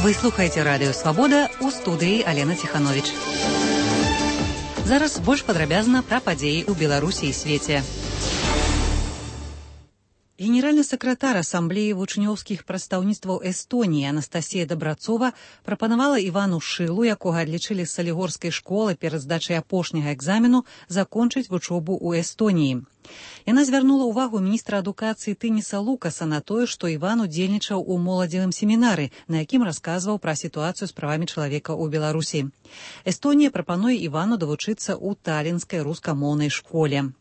Вы слухаеце радыё «Свабода», у студыі Алена Ціхановіч. Зараз больш падрабязна пра падзеі ў Беларусі і свеце. Генеральны сакратар Асамблеі вучнёўскіх прадстаўніцтваў Эстоніі Анастасія Дабрацова прапанавала Івану Шылу, якога адлічылі з салігорскай школы перад здачай апошняга экзамену, закончыць вучобу ў Эстоніі. Яна звярнула ўвагу міністра адукацыі Тыніса Лукаса на тое, што Іван удзельнічаў у моладзевым семінары, на якім расказваў пра сітуацыю з правамі чалавека ў Беларусі. Эстонія прапануе Івану давучыцца ў талінскай рускамоўнай школе.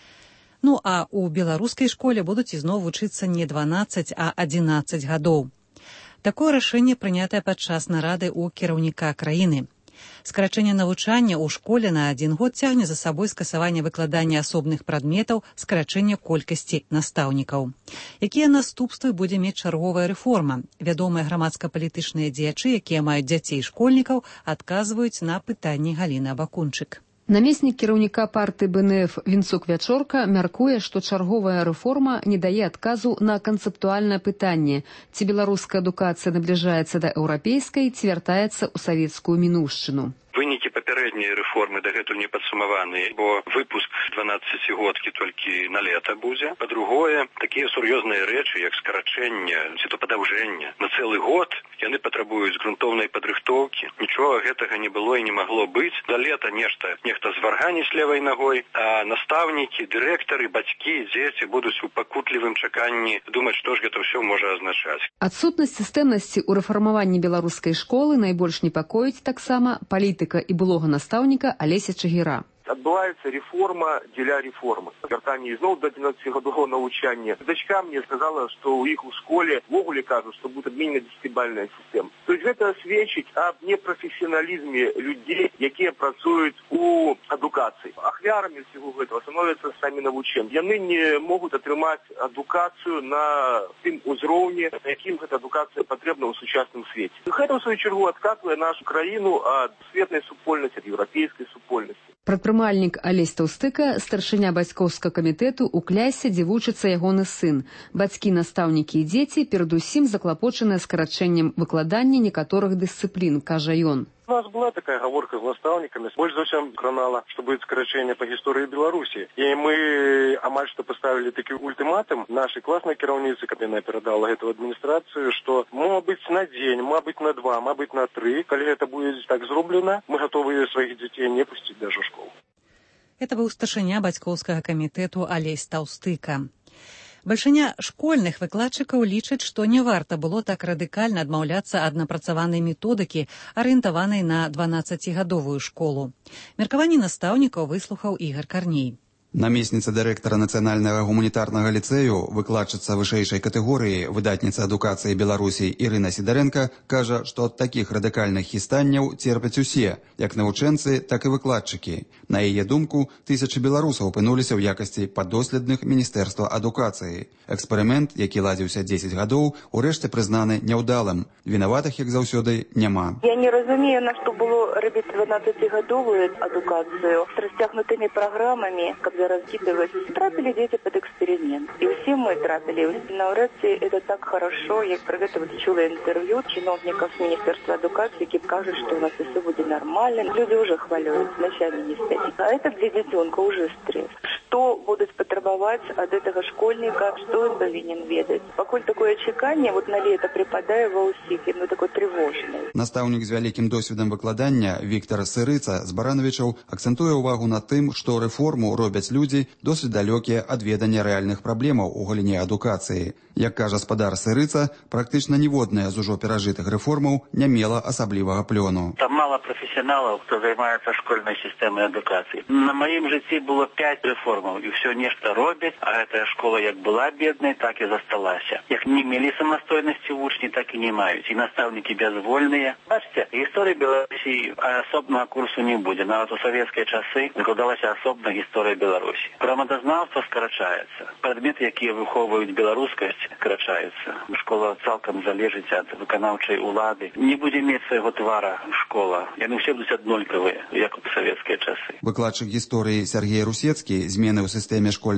Ну а ў беларускай школе будуць ізноў вучыцца не 12, а 11 гадоў. Такое рашэнне прынятае падчас нарады ў кіраўніка краіны. Скарачэнне навучання ў школе на 1 год цягне за сабой скасаванне выкладання асобных прадметаў, скарачэнне колькасці настаўнікаў. Якія наступствы будзе мець чарговая рэформа? Вядомыя грамадска-палітычныя дзеячы, якія маюць дзяцей школьнікаў, адказваюць на пытанні Галіны Абакунчык. Намеснік кіраўніка партыі БНФ Вінцук Вячорка мяркуе, што чарговая рэформа не дае адказу на канцэптуальнае пытанне, ці беларуская адукацыя набліжаецца да еўрапейскай, ці вяртаецца ў савецкую мінуўшчыну. Вынікі папярэдняй рэформы дагэтуль не падсумаваны, бо выпуск 12-годкі толькі на лета будзе. Па-другое, такія сур'ёзныя рэчы, як скарачэнне ці то падаўжэнне на цэлы год, яны патрабуюць грунтоўнай падрыхтоўкі. Нічога гэтага не было і не магло быць. За лета нехта зварганіць левай нагой, а настаўнікі, дырэктары, бацькі, дзеці будуць у пакутлівым чаканні думаць, што ж гэта ўсё можа азначаць. Адсутнасць сістэмнасці ў рэфармаванні беларускай школы найбольш непакоіць таксама палітыка і былога настаўніка Алеся Чагіра. Адбываецца рэформа дзеля рэформы. Вяртанне ізноў да 12-гадовага навучання. Дачка мне сказала, што ў іх у школе ввогуле кажуць, што будзе адменена 10-бальная сістэма. То есть гэта сведчыць аб непрафесіяналізме людзей, якія працуюць у адукацыі. Ахвярамі ўсяго гэтага становяцца самі навучэнцы. Яны не могуць атрымаць адукацыю на тым узроўні, на якім гэта адукацыя патрэбна ў сучасным свеце. Гэта ў сваю чаргу адкатвае нашу краіну ад светлай супольнасці, ад еўрапейскай супольнасці. Прадпрымальнік Алесь Таўстыка, старшыня бацькоўскага камітэту ў клясе, дзе вучыцца ягоны сын. Бацькі, настаўнікі і дзеці перадусім заклапочаныя скарачэннем выкладання некаторых дысцыплін, кажа ён. У нас была такая гаворка з настаўнікамі. Больш за ўсё кранала, што будзе скарачэнне па гісторыі Беларусі. І мы амаль што паставілі такі ультыматум нашай класнай кіраўніцы, каб яна перадала гэту адміністрацыю, што мабыць на дзень, мабыць на 2, мабыць на 3, калі гэта будзе так зроблена, мы гатовыя сваіх дзяцей не пусціць даже школу. Это быў старшыня бацькоўскага камітэту Алесь Таўстыка. Бальшыня школьных выкладчыкаў лічаць, што не варта было так радыкальна адмаўляцца ад напрацаванай методыкі, арыентаванай на 12-гадовую школу. Меркаванні настаўнікаў выслухаў Ігар Карней. Намесніца дырэктара нацыянальнага гуманітарнага ліцэю, выкладчыца вышэйшай катэгорыі, выдатніца адукацыі Беларусі Ірына Сідарэнка, кажа, што ад такіх радыкальных хістанняў церпяць усе, як навучэнцы, так і выкладчыкі. На яе думку, тысячы беларусаў апынуліся ў якасці паддоследных міністэрства адукацыі. Эксперымент, які ладзіўся 10 гадоў, урэшце прызнаны няўдалым. Вінаватых, як заўсёды, няма. Я не разумею, на што было рабіць 12-гадовую адукацыю з расцягнутымі праграмамі, каб раскидывать. Трапили дети под эксперимент. И все мы трапили. Навряд ли это так хорошо. Я про это вот чула интервью чиновников с Министерства адукации, которые кажут, что у нас все будет нормально. Люди уже хвалюются, ночами не спят. А это для детенка уже стресс. Что будут потребовать от этого школьника, что он повинен ведать. Покуль такое чекание, вот на лето припадая ва ўсіх, ну такой тревожный. Настаўнік з вялікім досведам выкладання Віктор Сырыца з Барановичаў акцэнтуе ўвагу на тым, што рэформу робяць людзі досыць далёкія ад ведання рэальных праблемаў у галіне адукацыі. Як кажа спадар Сырыца, практычна ніводная з ужо перажытых рэформаў не мела асаблівага плёну. Там мало профессионалов, кто занимается школьной системой адукации. На моем житті было 5 реформов, и все нечто робить, а эта школа як была бедной, так и засталася. Як не мели самостойности учни, так и не мають. И наставники безвольные. Бачите, истории Беларуси особного курсу не будет. Навіть у советские часы викладалася особна история Беларуси. Громадознавство скорочається. Предмети, які виховують білоруськість, скорочаються. Школа цілком залежить від виконавчої влади. Не буде мати свого твара школа. Яны все будуть однолькові, як у совєтські часи. Выкладчык гісторыі Сергей Русецкі змены ў сістэме школьнай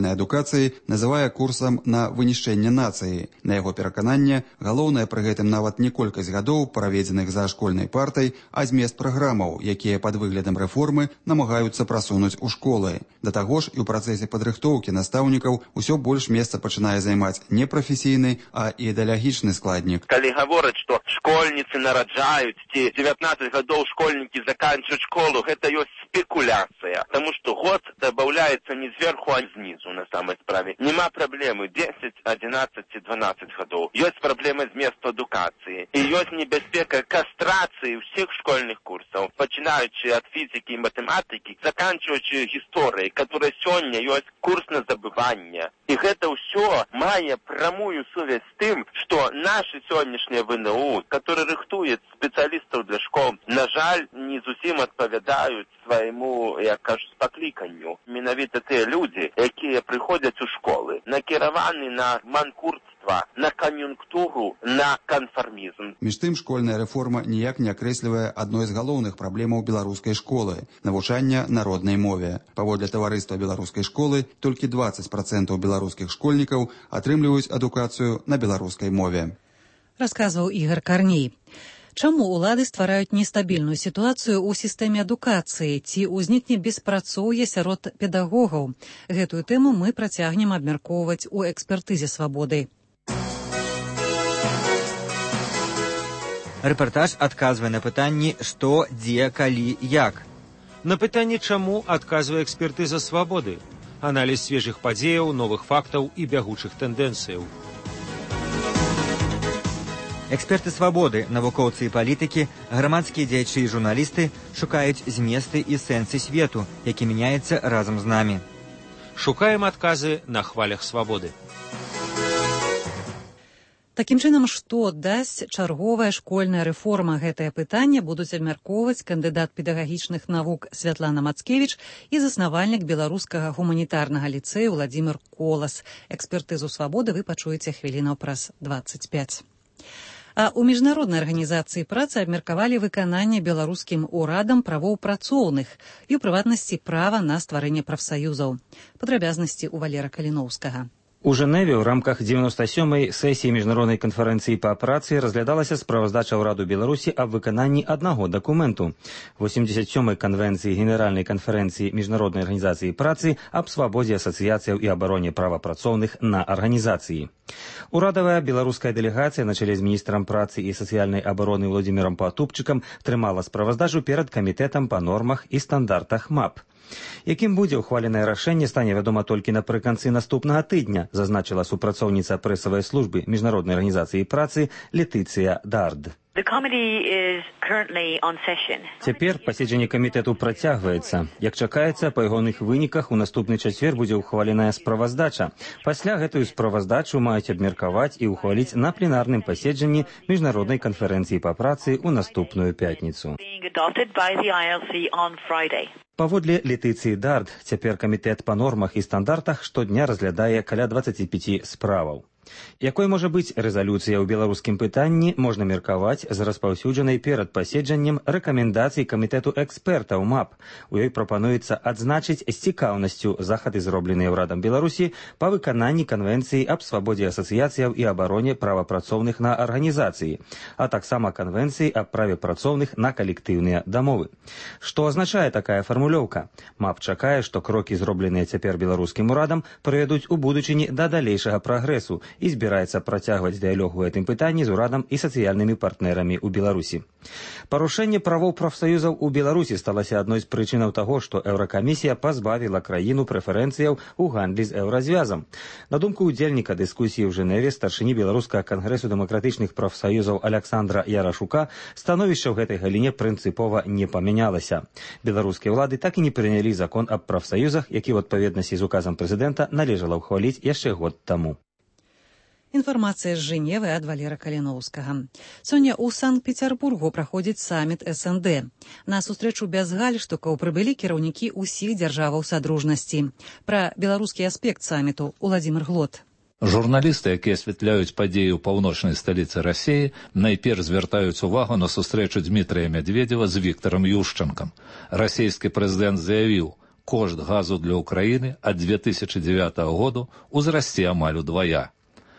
сацыяльнай адукацыі называе курсам на вынішчэнне нацыі. На яго перакананне, галоўнае пры гэтым нават не колькасць гадоў, праведзеных за школьнай партай, а змест праграмаў, якія пад выглядам рэформы намагаюцца прасунуць у школы. Да таго ж і ў працэсе падрыхтоўкі настаўнікаў усё больш месца пачынае займаць не прафесійны, а ідэалагічны складнік. Калі гавораць, што школьніцы нараджаюць, ці 19 гадоў школьнікі заканчваюць школу, гэта ёсць спекуляцыя, таму што год добавляется не сверху, а снизу, на самой справе. Нема проблемы 10, 11, 12 годов. Есть проблемы с места эдукации. И есть небезпека кастрации всех школьных курсов, начинаючи от физики и математики, заканчиваючи историей, которая сегодня есть курс на забывание. И это все мае прямую связь с тем, что наши сегодняшние ВНУ, которые рыхтуют специалистов для школ, на жаль, не зусім отповедают своему, я кажу, спокликанню. Менавіта те люди, які приходять у школи, накеровані на манкуртство, на кон'юнктуру, на конформізм. Між тым, школьная рэформа ніяк не акрэслівае адной з галоўных праблемаў беларускай школы – навучання на роднай мове. Паводле таварыства беларускай школы, толькі 20% беларускіх школьнікаў атрымліваюць адукацыю на беларускай мове. Расказваў Ігор Карней. Чаму улады ствараюць нестабільную сітуацыю ў сістэме адукацыі, ці ўзнікне беспрацоўе сярод педагогаў? Гэтую тэму мы працягнем абмяркоўваць у экспертызе свабоды. Рэпартаж адказвае на пытанні «Што, дзе, калі, як?». На пытанне «Чаму?» адказвае экспертыза свабоды. Аналіз свежых падзеяў, новых фактаў і бягучых тэндэнцыяў. Эксперты свабоды, навукоўцы і палітыкі, грамадскія дзеячы і журналісты шукаюць зместы і сэнсы свету, які мяняецца разам з намі. Шукаем адказы на хвалях свабоды. Такім чынам, што дасць чарговая школьная рэформа? Гэтае пытанне будуць абмяркоўваць кандыдат педагагічных навук Святлана Мацкевіч і заснавальнік беларускага гуманітарнага ліцэю Владзімир Колас. Экспертызу свабоды вы пачуеце хвілінаў праз 25. А ў міжнароднай арганізацыі працы абмеркавалі выкананне беларускім урадам правоў працоўных і, у прыватнасці, права на стварэнне прафсаюзаў. Падрабязнасці ў Валера Каліноўскага. У Женеве в рамках 97-й сессии Международной конференции по працы разглядалася справаздача ўраду Беларусі аб выкананні аднаго документу 87-й конвенции Генеральной конференции Международной организации працы аб свабодзе асацыяцыяў і абароне права працоўных на арганізацыі. Урадавая беларуская делегация на чале з міністрам працы і сацыяльнай абароны Владзімірам Патупчыкам трымала справаздачу перад камітэтам па нормах і стандартах МАП. Якім будзе ўхваленае рашэнне, стане вядома толькі напрыканцы наступнага тыдня, зазначыла супрацоўніца прэсавай службы Міжнароднай арганізацыі працы Летыцыя Дард. Цяпер паседжанне камітэту працягваецца. Як чакаецца, па ягоных выніках у наступны чацвер будзе ўхваленая справаздача. Пасля гэтую справаздачу маюць абмеркаваць і ўхваліць на пленарным паседжанні Міжнароднай канферэнцыі па працы ў наступную пятніцу. Паводле Летыцыі Дард, цяпер камітэт па нормах і стандартах штодня разглядае каля 25 справаў. Якой можа быць рэзалюцыя ў беларускім пытанні, можна меркаваць з распаўсюджанай перад паседжаннем рэкамендацый камітэту экспертаў МАП. У ёй прапануецца адзначыць з цікаўнасцю захады, зробленыя ўрадам Беларусі па выкананні канвенцыі аб свабодзе асацыяцыяў і абароне права працоўных на арганізацыі, а таксама канвенцыі аб праве працоўных на калектыўныя дамовы. Што азначае такая фармулёўка? МАП чакае, што крокі, зробленыя цяпер беларускім урадам, прывядуць у будучыні да далейшага прагрэсу і збіраецца працягваць дыялог у гэтым пытанні з урадам і сацыяльнымі партнерамі ў Беларусі. Парушэнне правоў прафсаюзаў у Беларусі сталася адной з прычынаў таго, што Еўракамісія пазбавіла краіну прэферэнцыяў у гандлі з еўразвязам. На думку ўдзельніка дыскусіі ў Жэневе, старшыні Беларускага кангрэсу дэмакратычных прафсаюзаў Аляксандра Ярашука, становішча ў гэтай галіне прынцыпова не памянялася. Беларускія ўлады так і не прынялі закон аб прафсаюзах, які ў адпаведнасці з указам прэзідэнта належала ўхваліць яшчэ год таму. Інфармацыя з Жэневы ад Валера Каліноўскага. Сёння ў Санкт-Петербургу праходзіць саміт СНД. На сустрэчу без гальштукаў прыбылі кіраўнікі ўсіх дзяржаваў садружнасці. Пра беларускі аспект саміту Владзімир Глот. Журналісты, якія асвятляюць падзеі ў паўночнай сталіцы Расіі, найперш звяртаюць увагу на сустрэчу Дмітрыя Мядведзева з Віктарам Ющанкам. Расійскі прэзідэнт заявіў: кошт газу для Украины от 2009 года узрасце амаль удвая.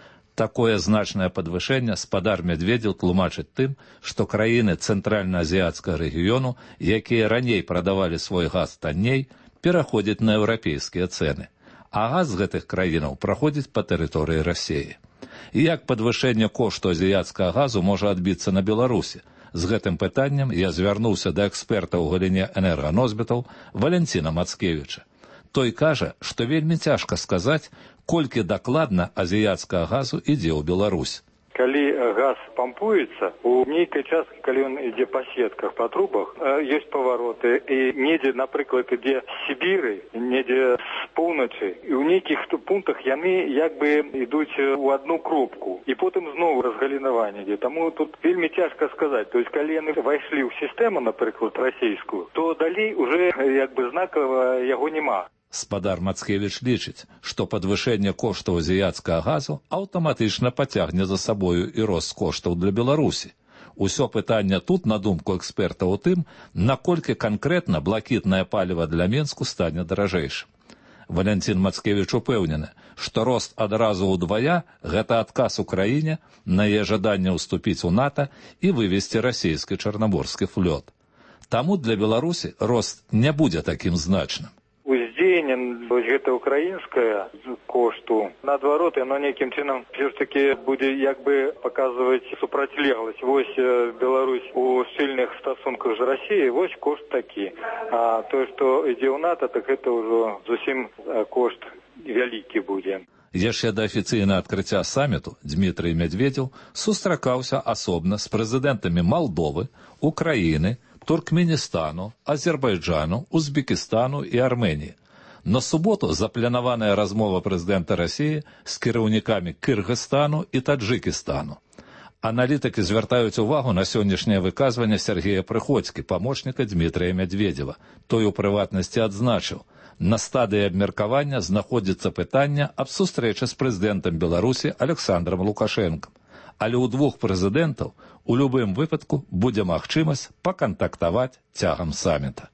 Такое значнае падвышэнне спадар Медведзеў тлумачыць тым, што краіны цэнтральна-азіяцкага рэгіёну, якія раней прадавалі свой газ танней, пераходзяць на еўрапейскія цэны, а газ з гэтых краінаў праходзіць па тэрыторыі Расіі. І як падвышэнне кошту азіяцкага газу можа адбіцца на Беларусі? З гэтым пытаннем я звярнуўся да эксперта ў галіне энерганосьбітаў Валянціна Мацкевіча. Той кажа, што вельмі цяжка сказаць, колькі дакладна азіяцкага газу ідзе ў Беларусь. Калі газ пампуецца, у нейкай часткі, калі ён ідзе па сетках, па трубах, ёсць павароты, і недзе, напрыклад, ідзе з Сібіры, недзе з поўначы, і ў нейкіх пунктах яны як бы ідуць у одну кропку, і потым зноў разгалінаванне ідзе. Таму тут вельмі цяжка сказаць. То есть, калі яны вайшлі ў сістэму, напрыклад, расійскую, то далей уже як бы знакава яго няма. Спадар Мацкевіч лічыць, што падвышэнне коштаў азіяцкага газу аўтаматычна пацягне за сабою і рост коштаў для Беларусі. Усё пытанне тут, на думку эксперта, у тым, наколькі канкрэтна блакітнае паліва для Мінску стане даражэйшым. Валянцін Мацкевіч упэўнены, што рост адразу ўдвая – гэта адказ Украіне на яе жаданне ўступіць у НАТО і вывесці расійскі чарнаморскі флот. Таму для Беларусі рост не будзе такім значным. Уздзеянне гэта украінскае кошту, наадварот, яно нейкім чынам все-таки будзе як бы паказваць супрацьлегласць. Вось Беларусь у сильных стасунках з Расіяй, вось кошт такі. А тое, што ідзе ў НАТО, так гэта ўжо зусім кошт вялікі будзе. Яшчэ да афіцыйнага адкрыцця саміту Дмітрый Медведзеў сустракаўся асобна з прэзідэнтамі Малдовы, Украіны, Туркменістану, Азербайджану, Узбекістану і Арменіі. На суботу запланаваная размова прэзідэнта Расіі з кіраўнікамі Кыргызстану і Таджыкістану. Аналітыкі звяртаюць увагу на сённяшняе выказванне Сергея Прыходзькі, памочніка Дмітрыя Медведзева. Той у прыватнасці адзначыў, на стадыі абмеркавання знаходзіцца пытанне аб сустрэчы з прэзідэнтам Беларусі Александром Лукашэнкам. Але ў двух прэзідэнтаў у любым выпадку будзе магчымасць пакантактаваць цягам саміта.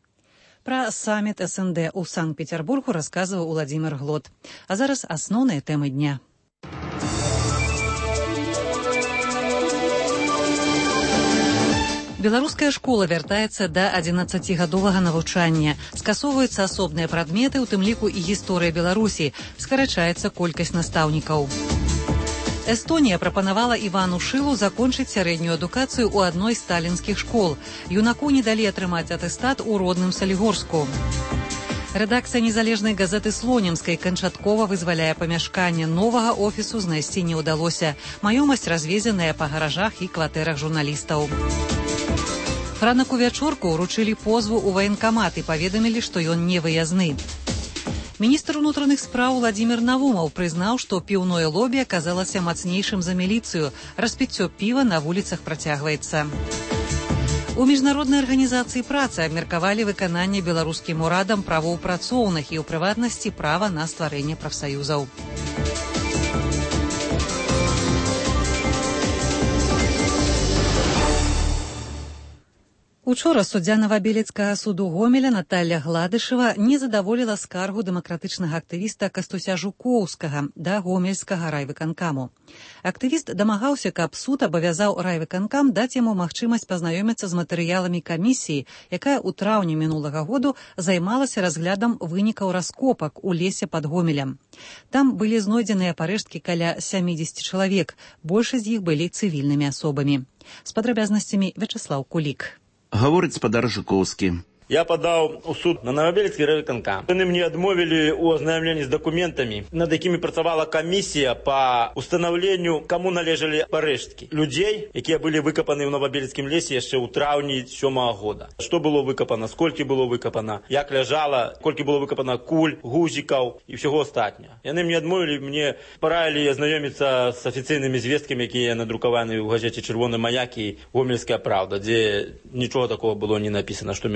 Пра саміт СНД ў Санкт-Петербургу расказваў Уладзімір Глот. А зараз асноўныя тэмы дня. Беларуская школа вяртаецца да 11гадовага навучання. Скасоўваюцца асобныя прадметы, у тым ліку і гісторыя Беларусі. Скарачаецца колькасць настаўнікаў. Эстонія прапанавала Івану Шылу закончыць сярэднюю адукацыю ў адной з сталінскіх школ. Юнаку не далі атрымаць атэстат у родным Салігорску. Рэдакцыя незалежнай газеты Слонімскай канчаткова вызваляе памяшканне. Новага офісу знайсці не ўдалося. Маёмасць развезеная па гаражах і кватэрах журналістаў. Франаку Вячорку ўручылі позву ў ваенкамат і паведамілі, што ён не выязны. Міністр унутраных спраў Владзімір Навумаў прызнаў, што піўное лобі аказалася мацнейшым за міліцыю. Распіццё піва на вуліцах працягваецца. У міжнароднай арганізацыі працы абмеркавалі выкананне беларускім урадам правоў працоўных і, ў прыватнасці, права на стварэнне прафсаюзаў. Учора суддзя Новабелецкага суду Гомеля Наталля Гладышева не задаволіла скаргу дэмакратычнага актывіста Кастуся Жукоўскага да гомельскага райвыканкаму. Актывіст дамагаўся, каб суд абавязаў райвыканкам даць яму магчымасць пазнаёміцца з матэрыяламі камісіі, якая ў траўні мінулага году займалася разглядам вынікаў раскопак у лесе пад Гомелем. Там былі знойдзеныя парэшткі каля 70 чалавек, большасць з іх былі цывільнымі асобамі. З падрабязнасцямі Вячеслаў Кулік. Гаворыць спадар Жукоўскі. Я подал у суд на Новобелецкий райвыканкам. Они мне отмовили у ознайомлении с документами, над якими працавала комиссия по установлению, кому належали парэшткі людей, якія были выкопаны в Новобелецкім лесе еще у траўні 7-го года. Что было выкопано, сколько было выкопано, як ляжало, сколько было выкопано куль, гузиков и всего остатнего. Они мне отмовили, мне порадили ознайомиться с официальными звестками, якія надрукаваны в газете «Червоный маяк» и «Гомельская правда», где ничего такого было не написано, что меня цікавит.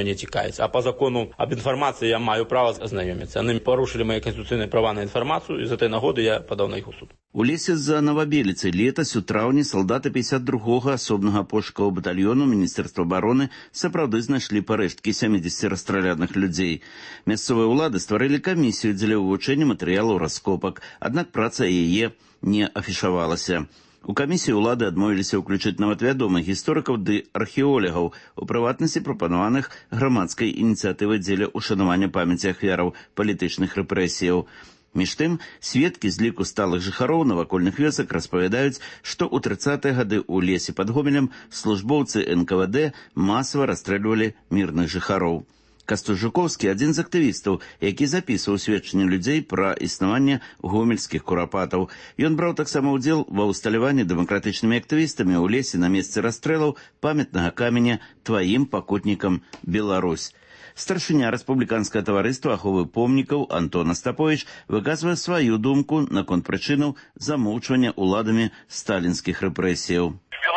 является. А по закону об информации я маю право ознакомиться. Они порушили мои конституционные права на информацию, и из этой нагоды я подал на их у суд. У лесе за Новабеліцай летась у траўні салдаты 52-го асобнага пошукавага батальёну Міністэрства абароны сапраўды знайшлі парэшткі 70 расстраляных людзей. Мясцовыя ўлады стварылі камісію дзеля вывучэння матэрыялаў раскопак, аднак праца яе не афішавалася. У камісіі ўлады адмовіліся ўключыць нават вядомых гісторыкаў ды археолягаў, у прыватнасці прапанаваных грамадскай ініцыятывай дзеля ушанавання памяці ахвяраў палітычных рэпрэсіяў. Між тым, сведкі з ліку сталых жыхароў навакольных вёсак распавядаюць, што ў 30-е гады ў лесе пад Гомелем службоўцы НКВД масава расстрэльвалі мірных жыхароў. Кастусь Жуковскі – адзін з актывістаў, які запісваў сведчанні людзей пра існаванне гомельскіх курапатаў. Ён браў таксама ўдзел ва ўсталяванні дэмакратычнымі актывістамі ў лесе на месцы расстрэлаў памятнага каменя «Тваім пакутнікам Беларусь». Старшыня рэспубліканскага таварыства аховы помнікаў Антон Астаповіч выказвае сваю думку наконт прычынаў замоўчвання ўладамі сталінскіх рэпрэсіяў.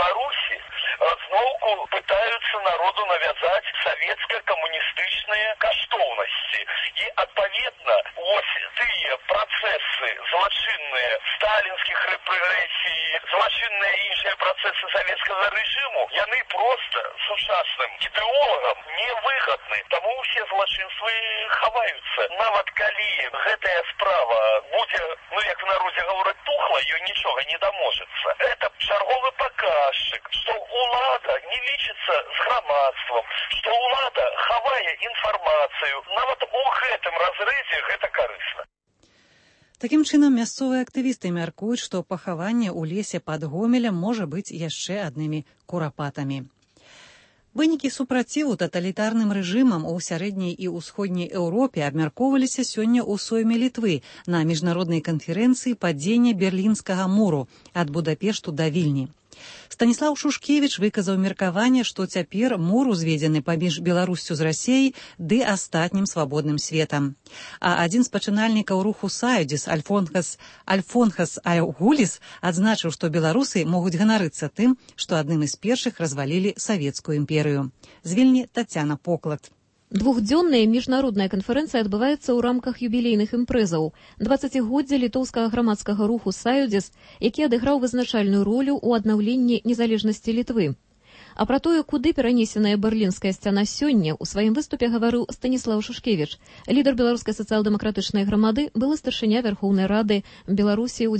Пытаются народу навязать советско-коммунистичные каштоўнасці. И, отповедно, вот тыя процессы злочинные сталинских репрессий, злочинные іншыя процессы советского режиму, яны просто сучасным ідэолагам невыгодны. Тому все злочинствы хаваюцца. Нават калі гэтая справа будзе, як в народе говорят, тухла, ее ничего не доможется. Это чарговы показчик, что улада не лічыцца з грамадствам, што ўлада хавае інфармацыю. Нават у гэтым разрэзе гэта карысна. Такім чынам, мясцовыя актывісты мяркуюць, што пахаванне ў лесе пад Гомелем можа быць яшчэ аднымі курапатамі. Вынікі супраціву таталітарным рэжымам у сярэдняй і ўсходняй Еўропе абмяркоўваліся сёння ў Сойме Літвы на міжнароднай канферэнцыі падзення Берлінскага муру ад Будапешту да Вільні. Станіслаў Шушкевіч выказаў меркаванне, што цяпер мур узведзены паміж Беларуссю з Расіяй ды астатнім свабодным светам. А адзін з пачынальнікаў руху Саюдзіс Альфонхас Айгуліс адзначыў, што беларусы могуць ганарыцца тым, што адным з першых развалілі савецкую імперыю. З Вільні Тацяна Поклад. Двухдзённая міжнародная канферэнцыя адбываецца ў рамках юбілейных імпрэзаў 20годдзя літоўскага грамадскага руху «Саюдзіс», які адыграў вызначальную ролю ў аднаўленні незалежнасці Літвы. А пра тое, куды перанесеная берлінская сцяна сёння, у сваім выступе гаварыў Станіслаў Шушкевіч, лідар беларускай сацыял-дэмакратычнай грамады, былы старшыня Верхоўнай Рады Беларусі ў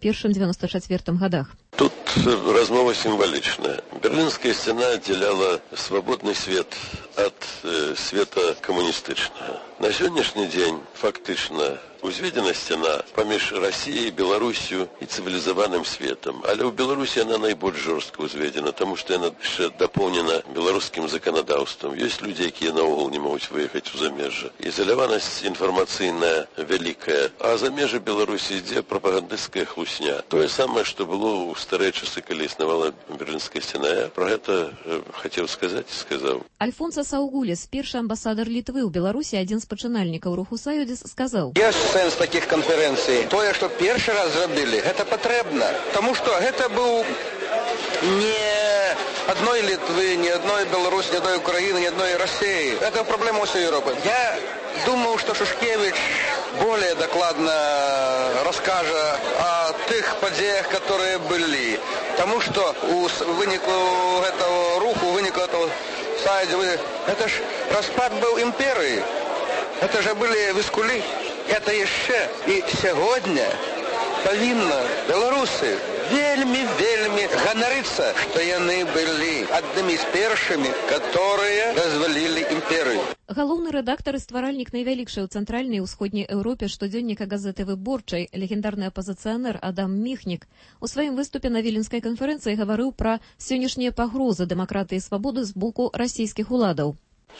91-94 годах. Тут размова символичная. Берлинская стена отделяла свободный свет от света коммунистычного. На сегодняшний день фактично узведена стена паміж Россией, Беларусью и цивилизованным светом. Але у Беларуси она наиболее жестко узведена, потому что она еще дополнена белорусским законодательством. Есть люди, которые наогул не могут выехать в замежжа. Изолированность информационная великая. А замежжа Беларуси где пропагандистская хлусня. То же самое, что было у старые часы, когда існавала Берлінская сцена. Я про это хотел сказать и сказал. Альфонсас Аугуліс, першы амбасадар Літвы ў Беларусі, адзін з пачынальнікаў руху «Саюдзіс», сказаў: Ёсць сэнс такіх канферэнцый. Тое, што першы раз зрабілі, гэта патрэбна. Таму што гэта быў не одной Литвы, ни одной Беларуси, ни одной Украины, ни одной России. Это проблема всей Европы. Я думаю, что Шушкевич более докладно расскажет о тех подеях, которые были. Потому что у вынику этого руху, вынику этого сайда, это ж распад был империи. Это же были вискули. Это еще и сегодня повинно белорусы вельми ганарыцца, что яны были одними из першими, которые развалили империю. Галоўны рэдактар і стваральнік найвялікшай у цэнтральнай і ўсходняй Еўропе штодзённіка газеты «Выборчай», легендарны апазіцыянер Адам Міхнік, у сваім выступе на Віленскай канферэнцыі гаварыў пра сённяшнія пагрозы дэмакратыі і свабоды з боку расійскіх уладаў.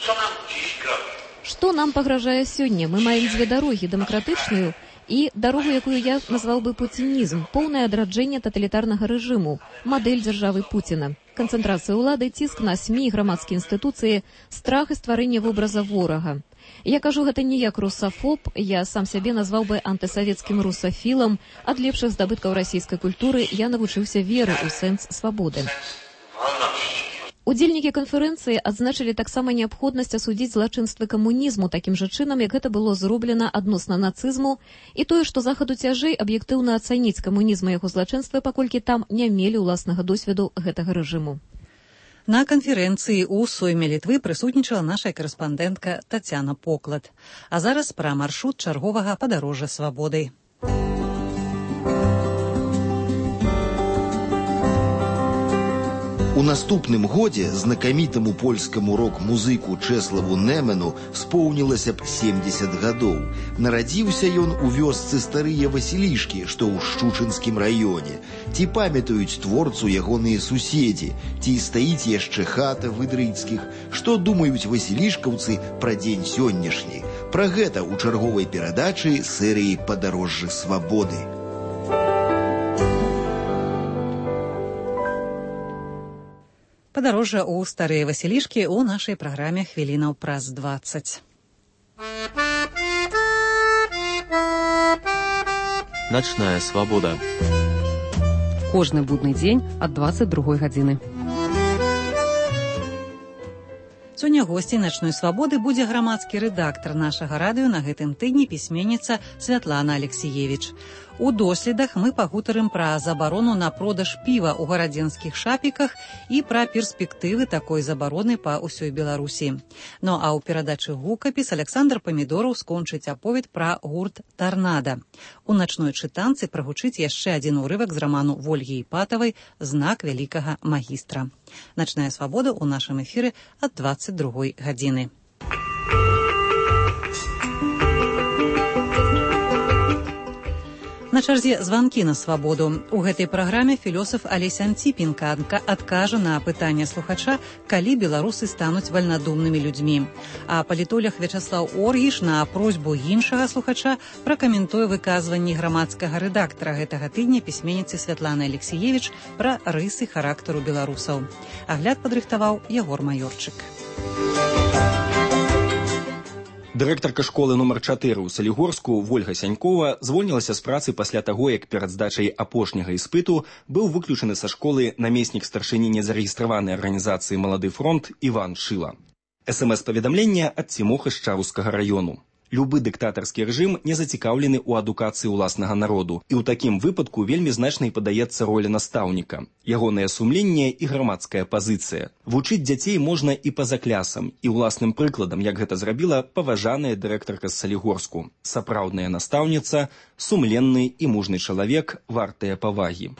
Што нам пагражае сёння? Мы маем дзве дарогі: дэмакратычную і дарогу, якую я назваў бы пуцінізм, поўнае адраджэнне таталітарнага рэжыму, мадэль дзяржавы Пуціна, канцэнтрацыя ўлады, ціск на СМІ, грамадскія інстытуцыі, страх і стварэнне вобраза ворага. Я кажу гэта не як русафоб, я сам сябе назваў бы антысавецкім русафілам. Ад лепшых здабыткаў расійскай культуры я навучыўся веры ў сэнс свабоды. Удзельнікі канферэнцыі адзначылі таксама неабходнасць асудзіць злачынствы камунізму такім жа чынам, як гэта было зроблена адносна нацызму, і тое, што захаду цяжэй аб'ектыўна ацаніць камунізм і яго злачынствы, паколькі там не мелі ўласнага досведу гэтага рэжыму. На канферэнцыі ў Сойме Літвы прысутнічала наша карэспандэнтка Тацяна Поклад. А зараз пра маршрут чарговага падарожжа свабодай. У наступным годзе знакамітаму польскаму рок-музыку Чэславу Немену споўнілася б 70 гадоў. Нарадзіўся ён у вёсцы Старыя Васілішкі, што ў Шчучынскім раёне. Ці памятаюць творцу ягоныя суседзі? Ці стаіць яшчэ хата выдрыцкіх? Што думаюць васілішкаўцы пра дзень сённяшні? Пра гэта ў чарговай перадачы серыі «Падарожжы свабоды». Падарожжа ў Старыя Васілішкі ў нашай праграме хвілінаў праз 20. Начная свабода. Кожны будны дзень ад 22 гадзіны. Сёння госцей начной свабоды будзе грамадскі рэдактар нашага радыё на гэтым тыдні пісьменніца Святлана Алексіевіч. У доследах мы пагутарым пра забарону на продаж піва ў гарадзенскіх шапіках і пра перспектывы такой забароны па ўсёй Беларусі. Ну а ў перадачы гукапіс Александр Памідораў скончыць аповед пра гурт «Тарнада». У начной чытанцы прагучыць яшчэ адзін урывак з раману Вольгі Іпатавай «Знак вялікага магістра». Начная свабода ў нашым эфіры ад 22 гадзіны. На чарзе званкі на свабоду. У гэтай праграме філёсаф Алесь Анціпенка адкажа на пытанне слухача, калі беларусы стануць вальнадумнымі людзьмі. А палітолог Вячаслаў Оргіш на просьбу іншага слухача пракаментуе выказванні грамадскага рэдактара гэтага тыдня пісьменніцы Святланы Алексіевіч пра рысы характару беларусаў. Агляд падрыхтаваў Ягор Маёрчык. Дырэктарка школы нумар 4 ў Салігорску Вольга Сянькова звольнілася з працы пасля таго, як перад здачай апошняга іспыту быў выключаны са школы намеснік старшыні незарэгістраванай арганізацыі «Малады фронт» Іван Шыла. СМС-паведамленне ад Цімоха з Чарускага раёну. Любы дыктатарскі рэжым не зацікаўлены ў адукацыі ўласнага народу, і ў такім выпадку вельмі значнай падаецца роля настаўніка, ягонае сумленне і грамадская пазіцыя. Вучыць дзяцей можна і па-за клясам, і ўласным прыкладам, як гэта зрабіла паважаная дырэктарка з Салігорску. Сапраўдная настаўніца, сумленны і мужны чалавек, вартыя павагі.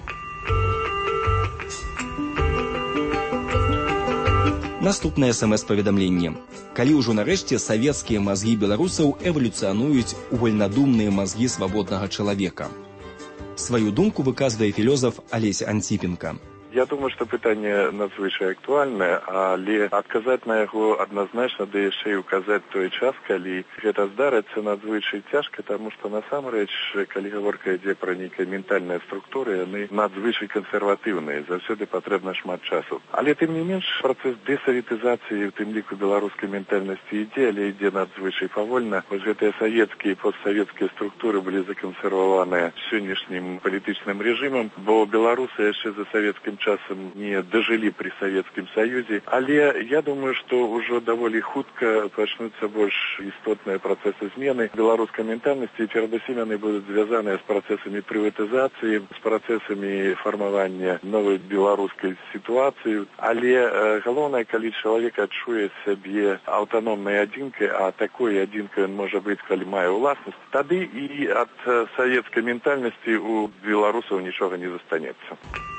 Наступнае СМС-паведамленне. Калі ўжо нарэшце савецкія мазгі беларусаў эвалюцыянуюць у вольнадумныя мазгі свабоднага чалавека. Сваю думку выказвае філёзаф Алесь Анціпенка. Я думаю, што пытанне надзвычай актуальнае, але адказаць на яго адназначна, да яшчэ і указаць той час, калі гэта здарыцца, надзвычай цяжка, таму што насамрэч, калі гаворка ідзе пра нейкія ментальныя структуры, яны надзвычай кансерватыўныя, заўсёды патрэбна шмат часу. Але тым не менш, працэс дэсавітызацыі, у тым ліку беларускай ментальнасці ідзе, але ідзе надзвычай павольна. Вось гэтыя савецкія і постсавецкія структуры былі закансерваваныя сённяшнім палітычным рэжымам, бо беларусы яшчэ за савецкім часам не дажылі пры Савецкім Саюзе, але я думаю, што ўжо даволі хутка пачнуцца больш істотныя працэсы змены беларускай ментальнасці, і перадусім яны будуць звязаныя з працэсамі прыватызацыі, з працэсамі фармавання новай беларускай сітуацыі, але галоўнае, калі чалавек адчуе сябе аўтаномнай адзінкай, а такой адзінкай ён можа быць, калі мае ўласнасць, тады і ад савецкай ментальнасці у беларусаў нічога не застанецца.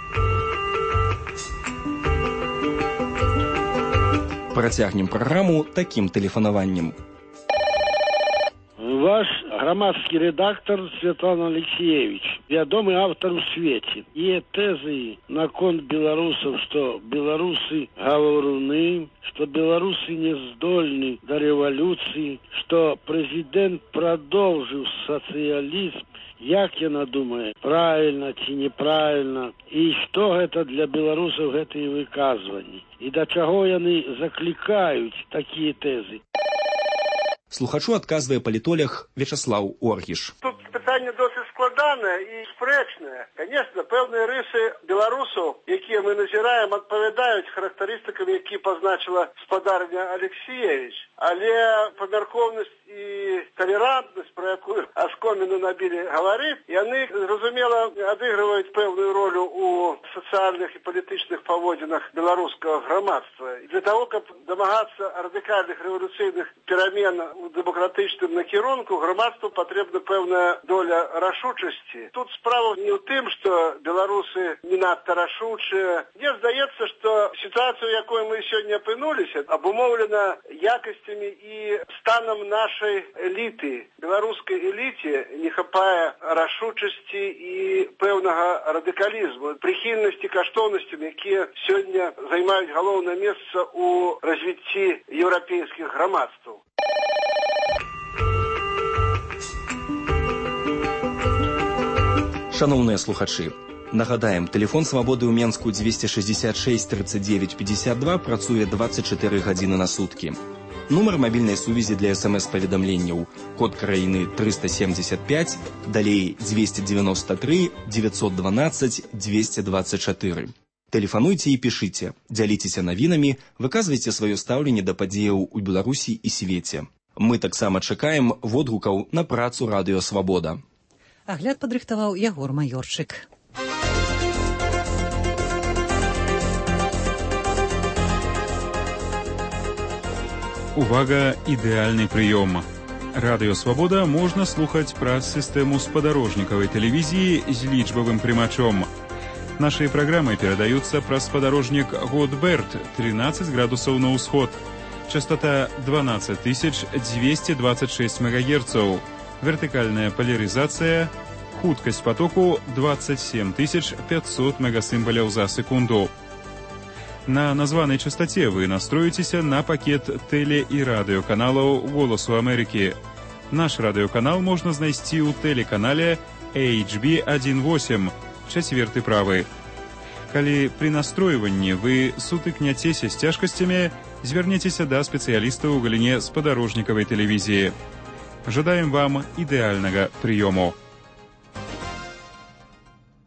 Працягнем праграму такім тэлефанаваннем. Ваш грамадскі рэдактар Святлана Алексіевіч, вядомы аўтар у свеце. Є тэзы наконт беларусаў, што беларусы гаваруны, што беларусы не здольны да рэвалюцыі, што прэзідэнт прадоўжыў сацыялізм. Як яна думае, правільна ці неправільна, і што гэта для беларусаў гэтыя выказванні, і да чаго яны заклікаюць такія тэзы? Слухачу адказвае палітолог Вячаслаў Оргіш. Тут Пытанне досыць складанае і спрэчнае. Конечно, пэўныя рысы беларусаў, якія мы назіраем, адпавядаюць характарыстыкам, які пазначыла спадарня Алексеевич. Але памяркоўнасць і талерантнасць, про якую аскоміну набілі гаварыць, яны, зразумела, адыгрываюць пэўную ролю у сацыяльных і палітычных паводзінах беларускага грамадства. І для того, каб дамагацца радыкальных рэвалюцыйных перамен у дэмакратычным накірунку, грамадству патрэбна пэўная доля рашучасці. Тут справа не ў тым, што беларусы не надта рашучыя. Мне здаецца, што сітуацыя, у якой мы сёння апынуліся, абумоўлена якасцямі і станам нашай эліты. Беларускай эліце не хапае рашучасці і пэўнага радыкалізму, прыхільнасці каштоўнасцям, якія сёння займаюць галоўнае месца ў развіцці еўрапейскіх грамадстваў. Шановныя слухачы, нагадаем, тэлефон свабоды ў Менску 266 39 52 працуе 24 гадзіны на суткі. Нумар мабільнай сувязі для СМС-паведамленняў, код краіны 375, далей 293 912 224. Тэлефануйце і пішыце, дзяліцеся навінамі, выказвайце сваё стаўленне да падзеяў у Беларусі і свеце. Мы таксама чакаем водгукаў на працу радыё «Свабода». Агляд падрыхтаваў Ягор Маёрчык. Увага, ідэальны прыём. Радыё «Свабода» можна слухаць праз сістэму спадарожнікавай тэлевізіі з лічбавым прымачом. Наши программы передаются праз спадарожнік Годберт, 13 градусаў на ўсход. Частота 12226 МГц. Вертикальная поляризация. Хуткость потоку 27500 мегасимволяў за секунду. На названной частоте вы настроитесь на пакет теле- и радиоканалов «Голосу Америки». Наш радиоканал можно знайсці ў телеканале HB18, 4 правы. Калі при настройванні вы сутыкняцеся з цяжкасцямі, звярніцеся да спецыяліста ў галіне спадарожнікавай тэлевізіі. Жадаем вам ідэальнага прыёму.